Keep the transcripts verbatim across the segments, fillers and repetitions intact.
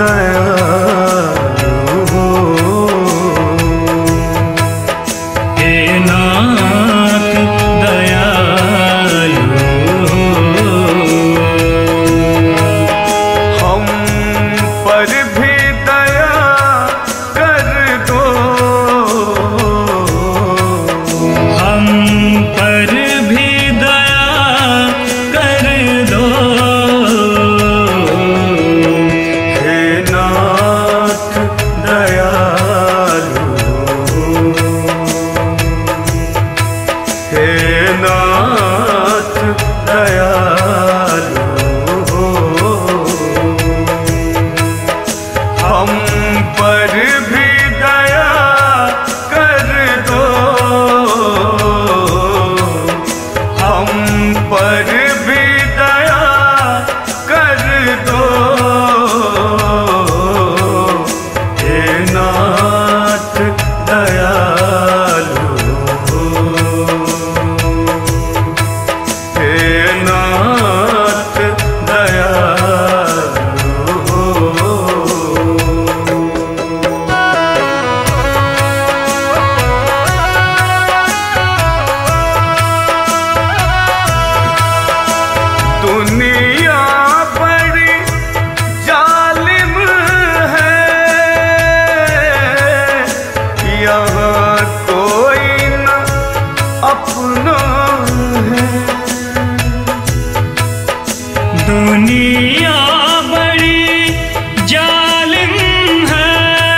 दुनिया बड़ी जालिम है,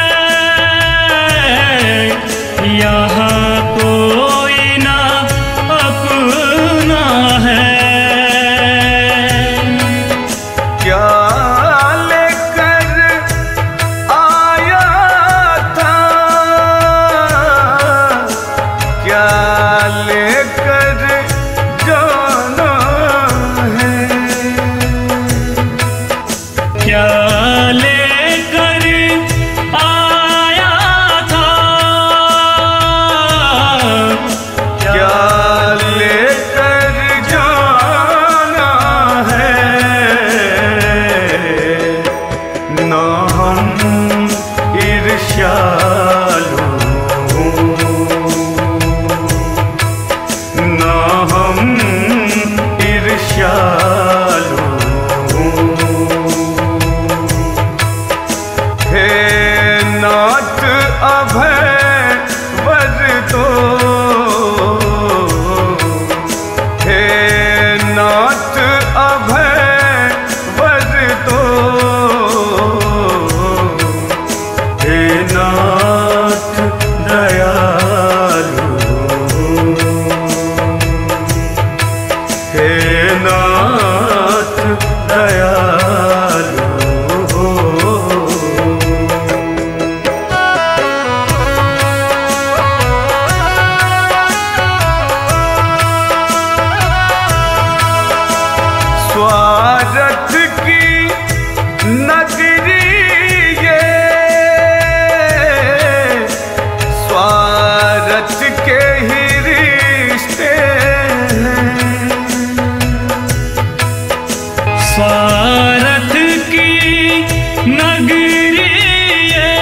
यहाँ कोई ना अपना है। क्या लेकर आया था, क्या लेकर जाना है, क्या लेकर आया था, क्या लेकर जाना है। ना हम ईर्ष्यालु, ना हम ईर्ष्यालु, हे नाथ अभय वर दो, हे नाथ अभय वर दो, हे नाथ दयालु, हे नाथ दयालु। स्वार्थ की नगरी ये, स्वार्थ के ही रिश्ते हैं, स्वार्थ की नगरी ये,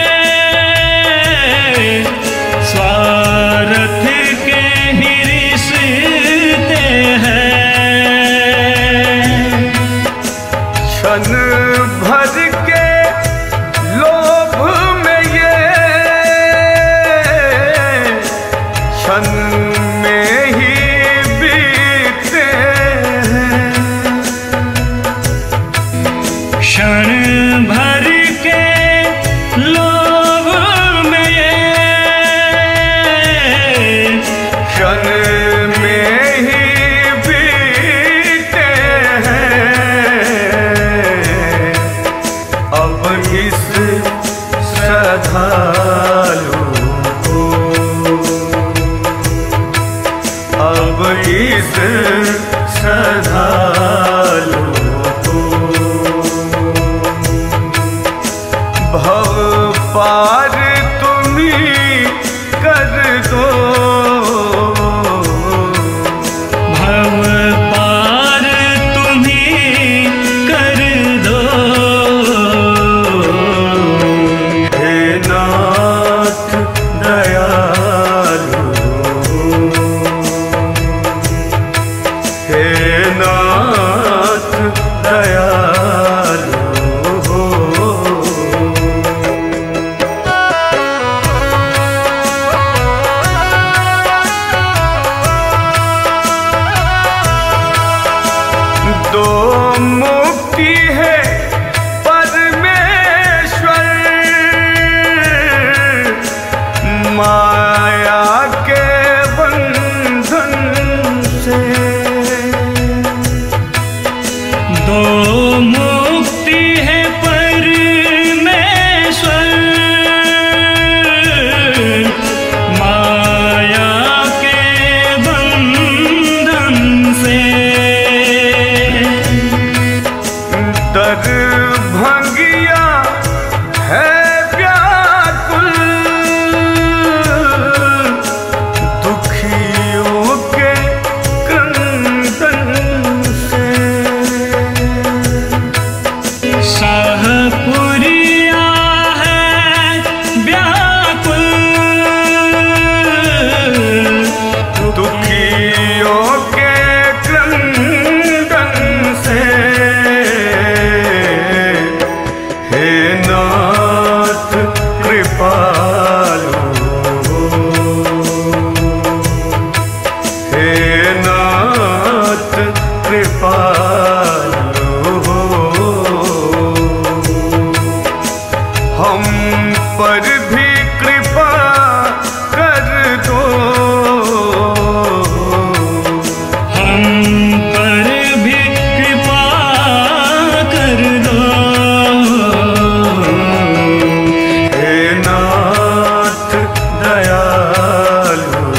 स्वार्थ के ही रिश्ते हैं। क्षण भर के लोभ में ये, क्षण में ही बीते हैं, क्षण भर के लोभ में ये, क्षण में ही बीते हैं। अब इस श्रद्धालु को, अब इस श्रद्धालु को भव पार तुम्ही कर दो, भव पार तुम्ही कर दो। नाथ कृपालु, हे नाथ कृपालु, हम पर भी कृपा कर दो, हम पर भी कृपा कर दो। हे नाथ दयालु,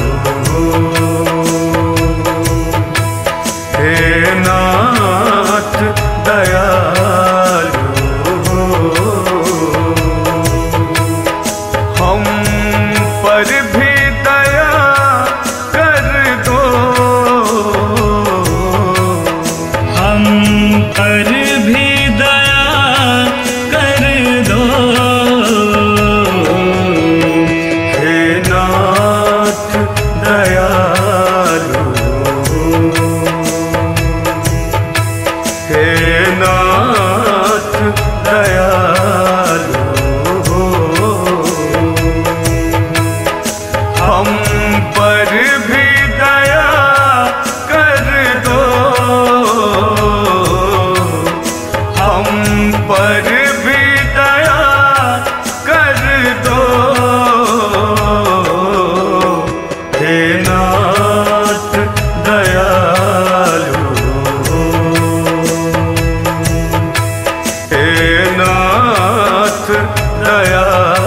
हे नाथ दयालु, हम पर भी दया कर दो, हम पर भी दया कर दो। हे नाथ दयालु, हे नाथ दयालु, हम पर भी दया कर दो, हम पर भी दया कर दो। हे नाथ दयालु, हे नाथ दयालु।